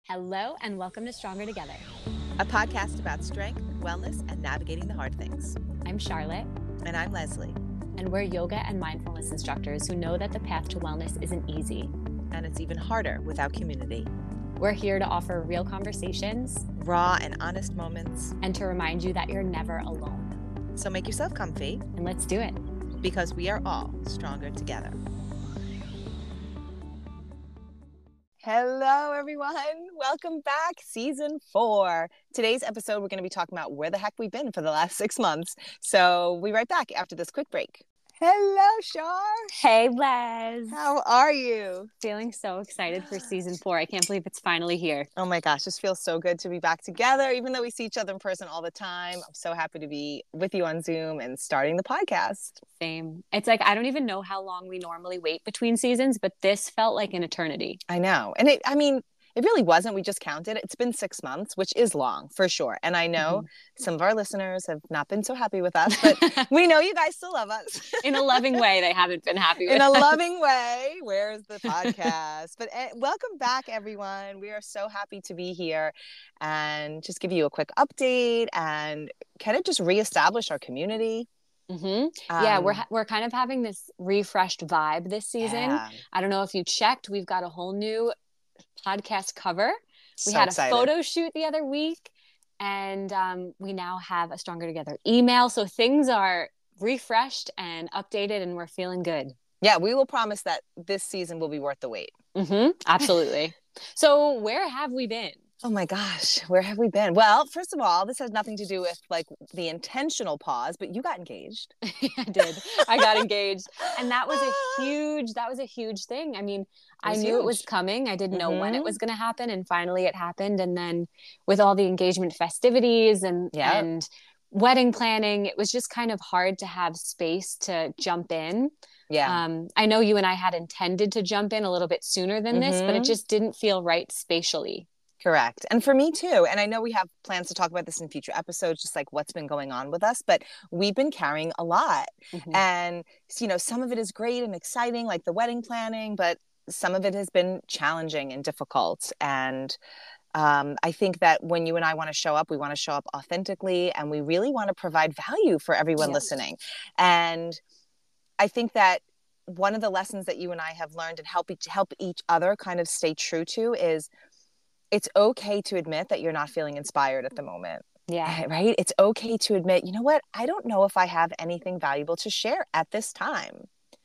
Hello and welcome to Stronger Together. A podcast about strength, wellness, and navigating the hard things. I'm Charlotte. And I'm Leslie. And we're yoga and mindfulness instructors who know that the path to wellness isn't easy. And it's even harder without community. We're here to offer real conversations, raw and honest moments, and to remind you that you're never alone. So make yourself comfy. And let's do it. Because we are all stronger together. Hello, everyone. Welcome back. Season 4. Today's episode, we're going to be talking about where the heck we've been for the last 6 months. So we'll be right back after this quick break. Hello, Char. Hey, Les. How are you? Feeling so excited for season 4. I can't believe it's finally here. Oh my gosh, this feels so good to be back together. Even though we see each other in person all the time, I'm so happy to be with you on Zoom and starting the podcast. Same. It's like, I don't even know how long we normally wait between seasons, but this felt like an eternity. I know. And it really wasn't. We just counted. It's been 6 months, which is long for sure. And I know some of our listeners have not been so happy with us, but we know you guys still love us. In a loving way, they haven't been happy with us. In a loving way. Where's the podcast? But welcome back, everyone. We are so happy to be here and just give you a quick update and kind of just reestablish our community. Yeah, we're kind of having this refreshed vibe this season. Yeah. I don't know if you checked. We've got a whole new podcast cover. We had a photo shoot the other week, and we now have a Stronger Together email. So things are refreshed and updated, and we're feeling good. Yeah, we will promise that this season will be worth the wait. Absolutely. So where have we been? Oh my gosh, where have we been? Well, first of all, this has nothing to do with like the intentional pause, but you got engaged. I did. I got engaged. And that was a huge thing. I mean, I knew it was coming. I didn't know when it was going to happen. And finally it happened. And then with all the engagement festivities and wedding planning, it was just kind of hard to have space to jump in. Yeah. I know you and I had intended to jump in a little bit sooner than this, but it just didn't feel right spatially. Correct. And for me too. And I know we have plans to talk about this in future episodes, just like what's been going on with us, but we've been carrying a lot. And, some of it is great and exciting, like the wedding planning, but some of it has been challenging and difficult. And I think that when you and I want to show up, we want to show up authentically, and we really want to provide value for everyone listening. And I think that one of the lessons that you and I have learned and help each other kind of stay true to is it's okay to admit that you're not feeling inspired at the moment. Yeah. Right? It's okay to admit, you know what? I don't know if I have anything valuable to share at this time.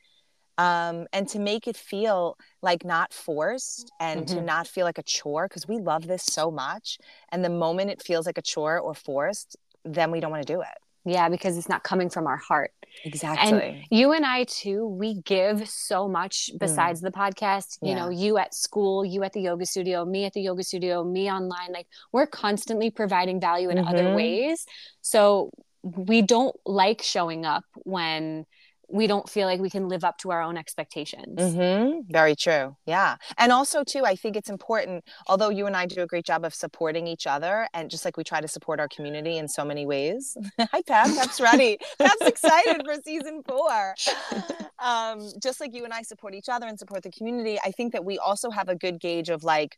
And to make it feel like not forced and to not feel like a chore, because we love this so much. And the moment it feels like a chore or forced, then we don't want to do it. Yeah, because it's not coming from our heart. Exactly. And you and I too, we give so much besides the podcast. You know, you at school, you at the yoga studio, me at the yoga studio, me online. Like, we're constantly providing value in other ways. So we don't like showing up when we don't feel like we can live up to our own expectations. Very true. Yeah. And also too, I think it's important, although you and I do a great job of supporting each other, and just like we try to support our community in so many ways. Hi, Pep. Pep's ready. Pep's excited for season 4. Just like you and I support each other and support the community, I think that we also have a good gauge of like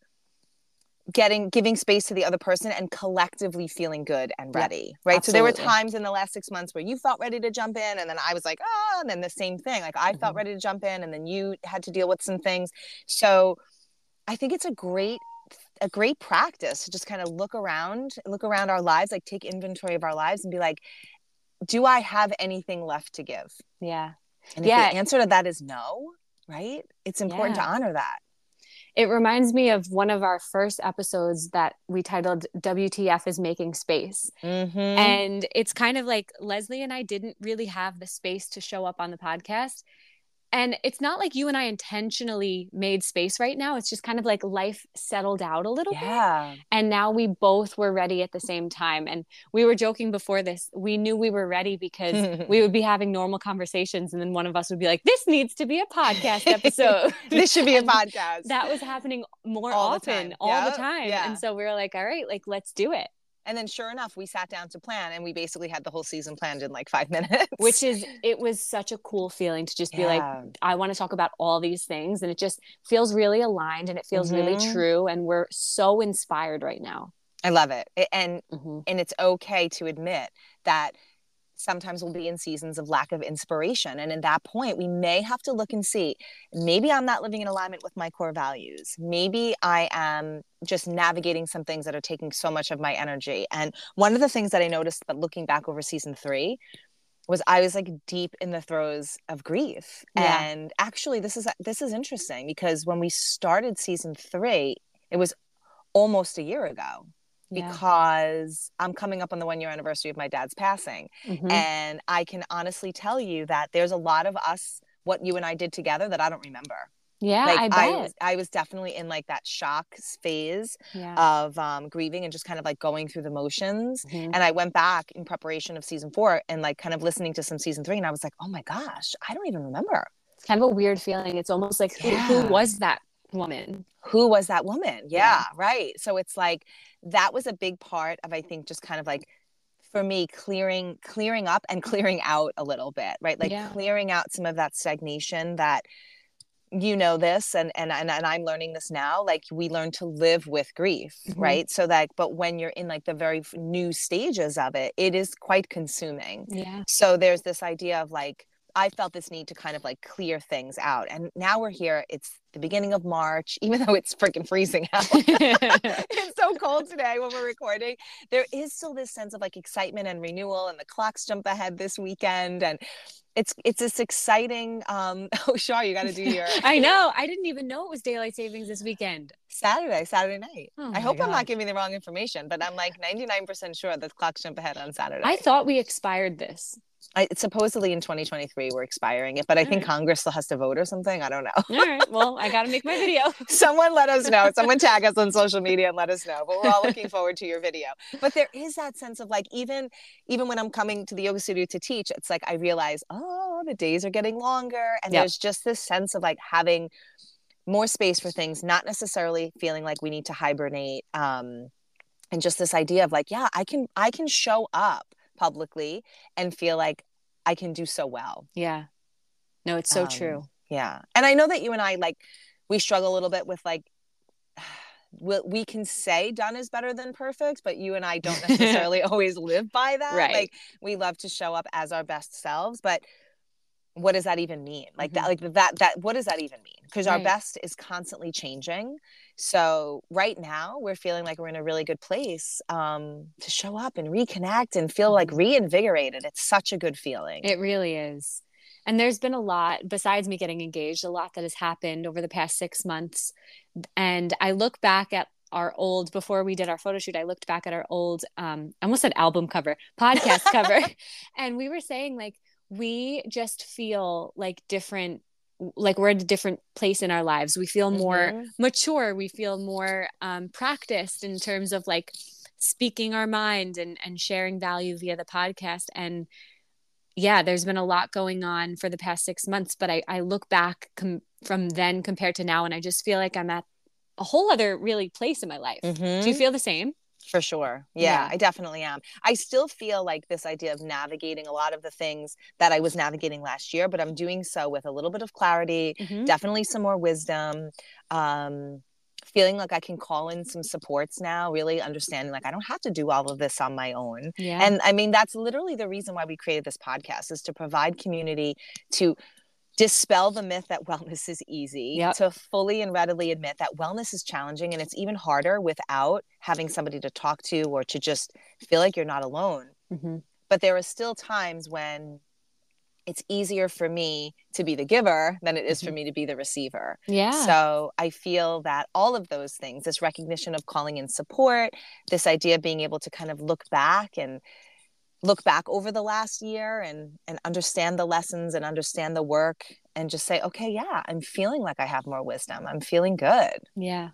giving space to the other person and collectively feeling good and ready. Right. Absolutely. So there were times in the last 6 months where you felt ready to jump in, and then I was like, and then the same thing. Like I felt ready to jump in, and then you had to deal with some things. So I think it's a great practice to just kind of look around our lives, like take inventory of our lives and be like, do I have anything left to give? Yeah. And if the answer to that is no, right? It's important to honor that. It reminds me of one of our first episodes that we titled WTF is Making Space. And it's kind of like Leslie and I didn't really have the space to show up on the podcast. And it's not like you and I intentionally made space right now. It's just kind of like life settled out a little bit. And now we both were ready at the same time. And we were joking before this. We knew we were ready because we would be having normal conversations. And then one of us would be like, this needs to be a podcast episode. This should be a podcast. That was happening more often, all the time. Yeah. And so we were like, all right, like, let's do it. And then sure enough, we sat down to plan, and we basically had the whole season planned in like 5 minutes. It was such a cool feeling to just be like, I want to talk about all these things. And it just feels really aligned, and it feels really true. And we're so inspired right now. I love it. And it's okay to admit that sometimes we'll be in seasons of lack of inspiration. And in that point, we may have to look and see, maybe I'm not living in alignment with my core values. Maybe I am just navigating some things that are taking so much of my energy. And one of the things that I noticed, but looking back over season 3, was I was like deep in the throes of grief. Yeah. And actually, this is interesting, because when we started season 3, it was almost a year ago. Because I'm coming up on the 1-year anniversary of my dad's passing. And I can honestly tell you that there's a lot of us, what you and I did together, that I don't remember. Yeah, like, I bet. I was definitely in like that shock phase of grieving and just kind of like going through the motions. And I went back in preparation of season 4 and like kind of listening to some season 3. And I was like, oh my gosh, I don't even remember. It's kind of a weird feeling. It's almost like, who was that woman? Who was that woman? Yeah, right. So it's like, that was a big part of, I think, just kind of like, for me, clearing up and clearing out a little bit, right? Like clearing out some of that stagnation that, you know, this, and I'm learning this now, like we learn to live with grief, right? So that, but when you're in like the very new stages of it, it is quite consuming. Yeah. So there's this idea of like, I felt this need to kind of like clear things out. And now we're here. It's the beginning of March, even though it's freaking freezing out. It's so cold today when we're recording. There is still this sense of like excitement and renewal, and the clocks jump ahead this weekend. And it's this exciting, oh, Shar, you got to do your. I know. I didn't even know it was daylight savings this weekend. Saturday night. Oh, I hope I'm not giving the wrong information, but I'm like 99% sure the clocks jump ahead on Saturday. I thought we expired this. Supposedly in 2023 we're expiring it, but I think Congress still has to vote or something. I don't know. All right. Well, I got to make my video. Someone let us know. Someone tag us on social media and let us know. But we're all looking forward to your video. But there is that sense of like, even when I'm coming to the yoga studio to teach, it's like I realize, oh, the days are getting longer. And there's just this sense of like having more space for things, not necessarily feeling like we need to hibernate. And just this idea of like, yeah, I can show up publicly and feel like I can do so well. Yeah. No, it's so true. Yeah. And I know that you and I, like, we struggle a little bit with like, we can say done is better than perfect, but you and I don't necessarily always live by that. Right. Like, we love to show up as our best selves, but what does that even mean? Like that, what does that even mean? Because our best is constantly changing. So right now we're feeling like we're in a really good place to show up and reconnect and feel like reinvigorated. It's such a good feeling. It really is. And there's been a lot, besides me getting engaged, a lot that has happened over the past 6 months. And I look back at our old, before we did our photo shoot, I looked back at our old, I almost said album cover, podcast cover. And we were saying like, we just feel like different, like we're at a different place in our lives. We feel more mature. We feel more practiced in terms of like speaking our mind and sharing value via the podcast. And yeah, there's been a lot going on for the past 6 months, but I look back from then compared to now, and I just feel like I'm at a whole other really place in my life. Do you feel the same? For sure. Yeah, I definitely am. I still feel like this idea of navigating a lot of the things that I was navigating last year, but I'm doing so with a little bit of clarity, definitely some more wisdom, feeling like I can call in some supports now, really understanding like I don't have to do all of this on my own. Yeah. And I mean, that's literally the reason why we created this podcast, is to provide community, to dispel the myth that wellness is easy, to fully and readily admit that wellness is challenging, and it's even harder without having somebody to talk to or to just feel like you're not alone. But there are still times when it's easier for me to be the giver than it is for me to be the receiver. Yeah. So I feel that all of those things, this recognition of calling in support, this idea of being able to kind of look back over the last year and understand the lessons and understand the work and just say, okay, yeah, I'm feeling like I have more wisdom. I'm feeling good. Yeah.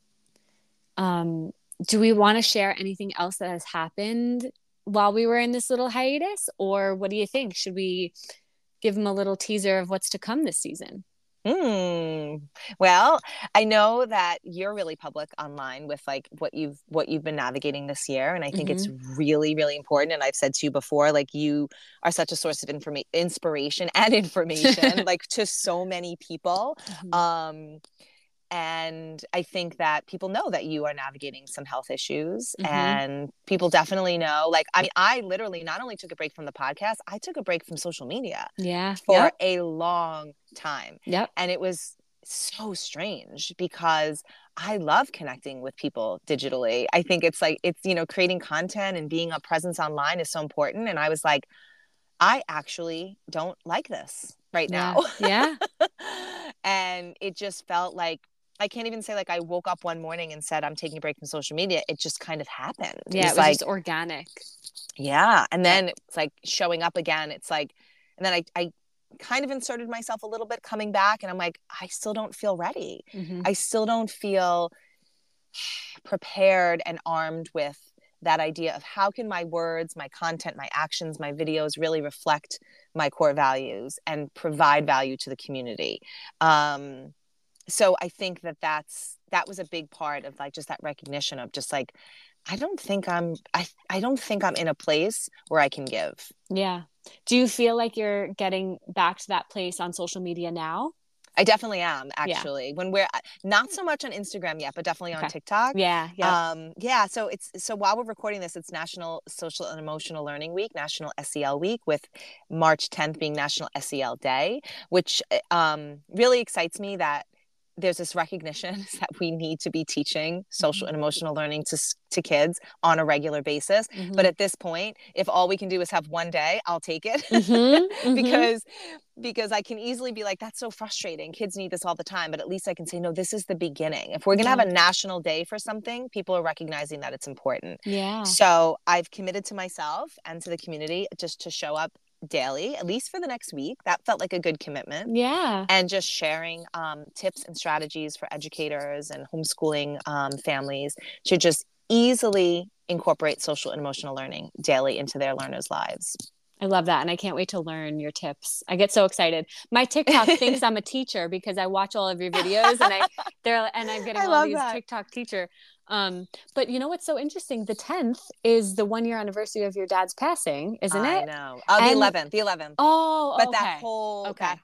Do we want to share anything else that has happened while we were in this little hiatus, or what do you think? Should we give them a little teaser of what's to come this season? Well, I know that you're really public online with like what you've been navigating this year, and I think it's Mm-hmm. really, really important. And I've said to you before, like you are such a source of inspiration and information, like to so many people. Mm-hmm. Um, and I think that people know that you are navigating some health issues, Mm-hmm. and people definitely know. Like, I mean, I literally not only took a break from the podcast, I took a break from social media Yeah. for Yep. a long time. Yep. And it was so strange because I love connecting with people digitally. I think it's like, creating content and being a presence online is so important. And I was like, I actually don't like this right now. Yeah. Yeah. And it just felt like, I can't even say like I woke up one morning and said, I'm taking a break from social media. It just kind of happened. It Yeah. It was was like, just organic. yeah. And Yep. then it's like showing up again. It's like, and then I kind of inserted myself a little bit coming back, and I'm like, I still don't feel ready. Mm-hmm. I still don't feel prepared and armed with that idea of how can my words, my content, my actions, my videos really reflect my core values and provide value to the community. So I think that was a big part of like just that recognition of just like, I don't think I'm in a place where I can give. Yeah. Do you feel like you're getting back to that place on social media now? I definitely am, Yeah. actually. When we're not so much on Instagram yet, but definitely on Okay. TikTok. Yeah. Yep. Yeah. So while we're recording this, it's National Social and Emotional Learning Week, National SEL Week, with March 10th being National SEL Day, which really excites me that there's this recognition that we need to be teaching social and emotional learning to kids on a regular basis. Mm-hmm. But at this point, if all we can do is have one day, I'll take it. Mm-hmm. Mm-hmm. because I can easily be like, that's so frustrating. Kids need this all the time. But at least I can say, no, this is the beginning. If we're going to have Yeah. a national day for something, people are recognizing that it's important. Yeah. So I've committed to myself and to the community just to show up daily, at least for the next week. That felt like a good commitment. Yeah. And just sharing tips and strategies for educators and homeschooling families to just easily incorporate social and emotional learning daily into their learners' lives. I love that. And I can't wait to learn your tips. I get so excited. My TikTok thinks I'm a teacher because I watch all of your videos and I'm getting I all love these that. TikTok teacher. But you know what's so interesting? The 10th is the 1 year anniversary of your dad's passing, isn't it? I know. The 11th. Oh, But okay.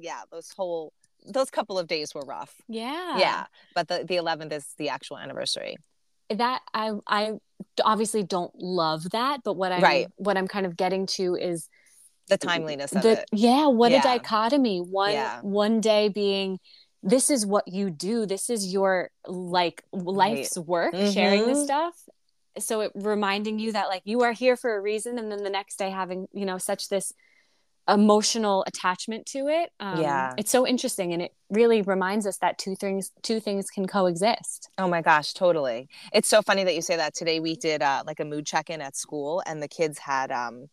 those couple of days were rough. Yeah. Yeah. But the 11th is the actual anniversary. That I obviously don't love that, but Right. what I'm kind of getting to is The timeliness of it. What Yeah. a dichotomy. One day being, this is what you do, this is your like life's work, sharing this stuff, so it reminding you that like you are here for a reason, and then the next day having such this emotional attachment to it. Yeah. It's so interesting, and it really reminds us that two things can coexist. Oh my gosh, totally. It's so funny that you say that. Today we did like a mood check-in at school, and the kids had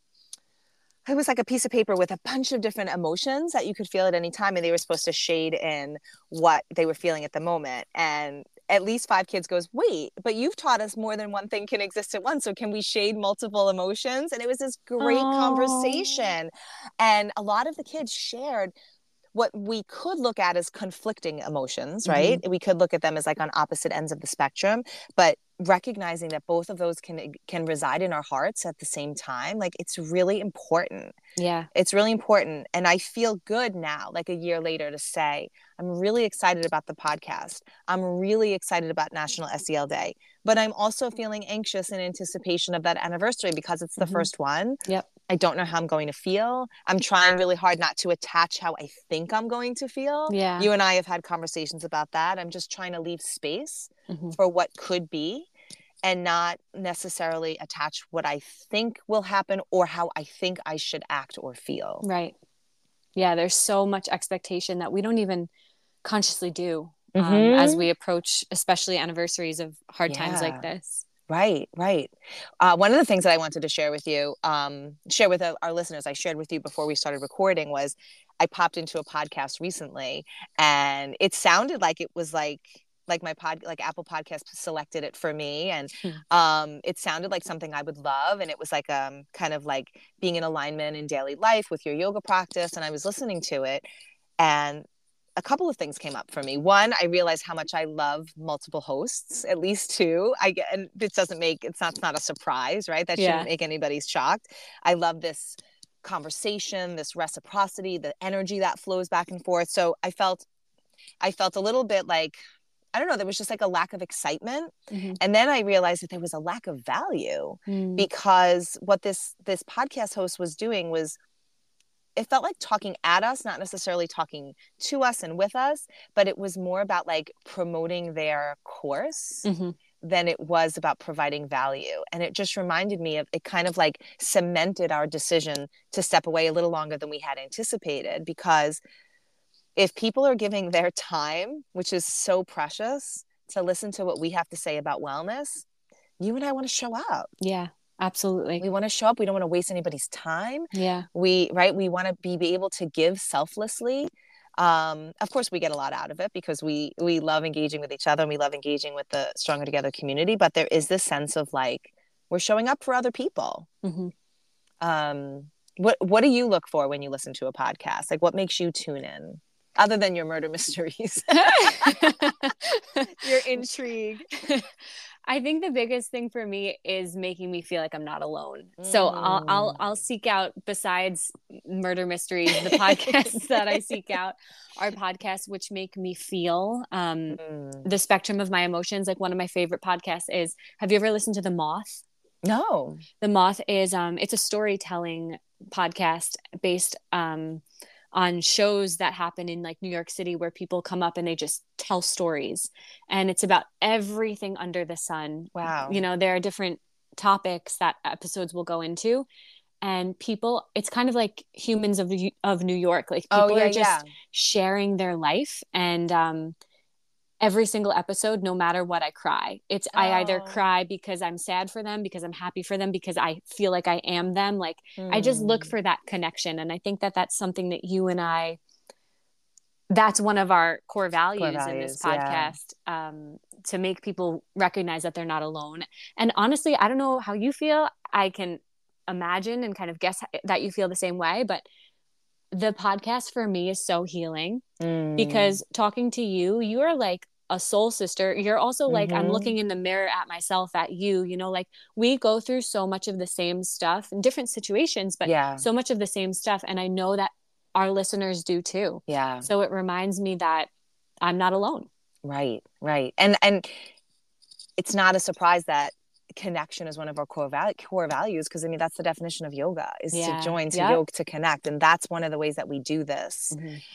it was like a piece of paper with a bunch of different emotions that you could feel at any time, and they were supposed to shade in what they were feeling at the moment. And at least 5 kids goes, wait, but you've taught us more than one thing can exist at once, so can we shade multiple emotions? And it was this great conversation, and a lot of the kids shared what we could look at as conflicting emotions, right? We could look at them as like on opposite ends of the spectrum, but recognizing that both of those can reside in our hearts at the same time, like it's really important. Yeah. It's really important. And I feel good now, like a year later, to say, I'm really excited about the podcast. I'm really excited about National SEL Day, but I'm also feeling anxious in anticipation of that anniversary because it's the first one. Yep. I don't know how I'm going to feel. I'm trying really hard not to attach how I think I'm going to feel. Yeah. You and I have had conversations about that. I'm just trying to leave space for what could be, and not necessarily attach what I think will happen or how I think I should act or feel. Right. Yeah. There's so much expectation that we don't even consciously do as we approach, especially anniversaries of hard times like this. Right. One of the things that I wanted to share with you, share with our listeners, I shared with you before we started recording, was I popped into a podcast recently, and it sounded like it was like my like Apple Podcast selected it for me, and it sounded like something I would love, and it was like kind of like being in alignment in daily life with your yoga practice, and I was listening to it, and a couple of things came up for me. One, I realized how much I love multiple hosts, at least two. And this doesn't make, it's not a surprise, right? That shouldn't make anybody shocked. I love this conversation, this reciprocity, the energy that flows back and forth. So I felt a little bit like, I don't know, there was just like a lack of excitement. And then I realized that there was a lack of value because what this podcast host was doing was, it felt like talking at us, not necessarily talking to us and with us, but it was more about like promoting their course than it was about providing value. And it just reminded me of, it kind of like cemented our decision to step away a little longer than we had anticipated, because if people are giving their time, which is so precious, to listen to what we have to say about wellness, you and I want to show up. Yeah, absolutely. We want to show up. We don't want to waste anybody's time. Yeah. We want to be able to give selflessly. Of course, we get a lot out of it because we love engaging with each other and we love engaging with the Stronger Together community. But there is this sense of like, we're showing up for other people. What do you look for when you listen to a podcast? Like, what makes you tune in? Other than your murder mysteries, your intrigue. I think the biggest thing for me is making me feel like I'm not alone. So I'll seek out, besides murder mysteries, the podcasts that I seek out are podcasts which make me feel the spectrum of my emotions. Like one of my favorite podcasts is, have you ever listened to The Moth? No. The Moth is it's a storytelling podcast based on shows that happen in like New York City, where people come up and they just tell stories, and it's about everything under the sun. Wow. You know, there are different topics that episodes will go into, and people, it's kind of like Humans of New York. Like people are just sharing their life, and every single episode, no matter what, I cry. I either cry because I'm sad for them, because I'm happy for them, because I feel like I am them. Like I just look for that connection. And I think that that's something that you and I, that's one of our core values in this podcast, to make people recognize that they're not alone. And honestly, I don't know how you feel. I can imagine and kind of guess that you feel the same way, but the podcast for me is so healing because talking to you, you are like a soul sister. You're also like, I'm looking in the mirror at myself, at you, you know, like we go through so much of the same stuff in different situations, but so much of the same stuff. And I know that our listeners do too. Yeah. So it reminds me that I'm not alone. Right. Right. And it's not a surprise that connection is one of our core values, because I mean that's the definition of yoga, is to join, to yoke, to connect, and that's one of the ways that we do this.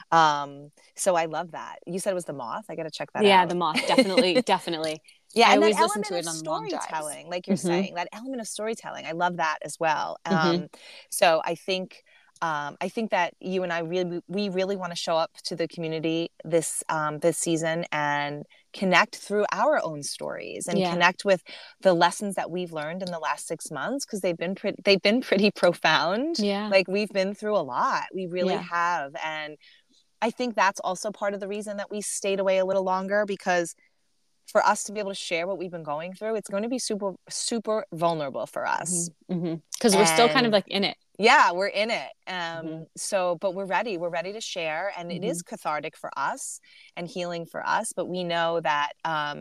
So I love that. You said it was The Moth. I got to check that out. The Moth, definitely. Yeah, I and always that listen to element it of on long drives. storytelling, like you're saying, that element of storytelling, I love that as well. So I think that you and I really want to show up to the community this season and connect through our own stories and connect with the lessons that we've learned in the last 6 months, because they've been pretty profound. Like we've been through a lot. We really have. And I think that's also part of the reason that we stayed away a little longer, because for us to be able to share what we've been going through, it's going to be super, super vulnerable for us. Because we're still kind of like in it. Yeah, we're in it. So, but we're ready to share, and it is cathartic for us and healing for us. But we know that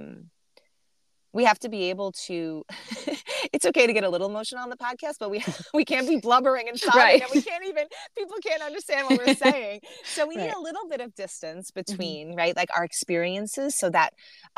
we have to be able to, it's okay to get a little emotional on the podcast, but we can't be blubbering and sobbing, and people can't understand what we're saying. So we need a little bit of distance between, right? Like our experiences, so that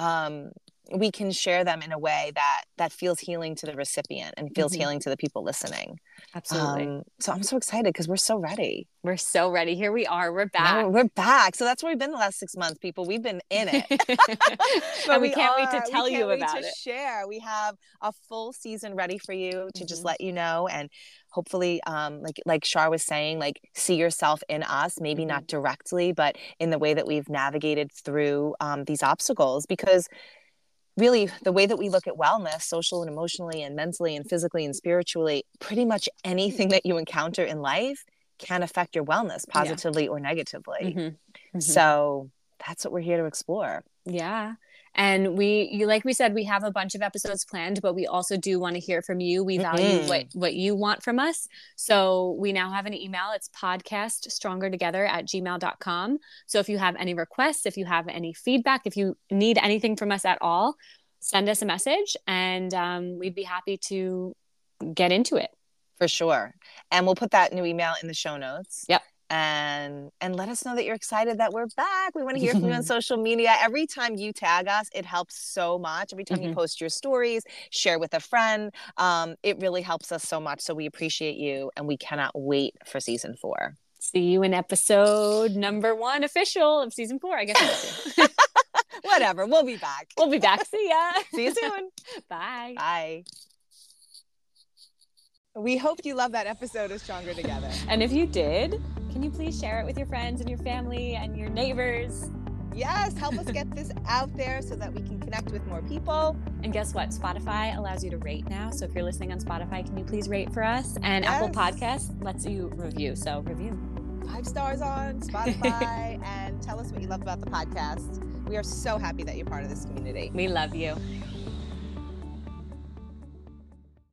we can share them in a way that feels healing to the recipient and feels healing to the people listening. Absolutely. So I'm so excited because we're so ready. We're so ready. Here we are. We're back. No, we're back. So that's where we've been the last 6 months, people. We've been in it. But we can't wait to tell you about it. Share. We have a full season ready for you to just let you know, and hopefully, like Shar was saying, like see yourself in us, maybe not directly, but in the way that we've navigated through these obstacles, because really the way that we look at wellness, social and emotionally and mentally and physically and spiritually, pretty much anything that you encounter in life can affect your wellness positively or negatively. So that's what we're here to explore. Yeah. And like we said, we have a bunch of episodes planned, but we also do want to hear from you. We value what you want from us. So we now have an email. It's podcaststrongertogether@gmail.com. So if you have any requests, if you have any feedback, if you need anything from us at all, send us a message, and we'd be happy to get into it. For sure. And we'll put that new email in the show notes. Yep. And let us know that you're excited that we're back. We want to hear from you on social media. Every time you tag us, it helps so much. Every time you post your stories, share with a friend, it really helps us so much. So we appreciate you, and we cannot wait for season 4. See you in episode number 1 official of season 4, I guess. Whatever. We'll be back. We'll be back. See ya. See you soon. Bye. Bye. We hope you love that episode of Stronger Together. And if you did, can you please share it with your friends and your family and your neighbors? Yes, help us get this out there so that we can connect with more people. And guess what? Spotify allows you to rate now. So if you're listening on Spotify, can you please rate for us? And Apple Podcasts lets you review. So review. 5 stars on Spotify and tell us what you love about the podcast. We are so happy that you're part of this community. We love you.